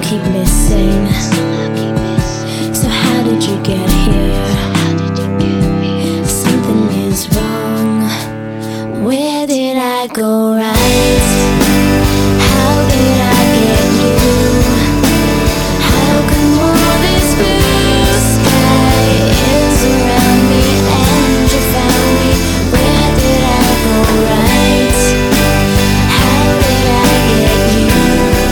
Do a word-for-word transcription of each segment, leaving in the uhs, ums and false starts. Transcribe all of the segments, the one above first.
keep missing. So how did you get here? Something is wrong. Where did I go right? How did I get you? How come all this blue sky is around me and you found me? Where did I go right? How did I get you?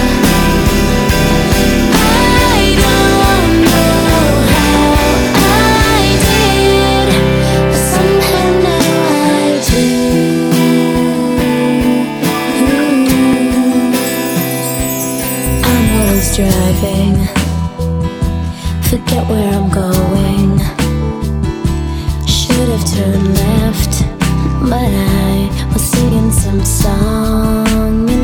I don't know how I did, but somehow now I do. I'm always driving, forget where I'm going. Should have turned left, but I was singing some song.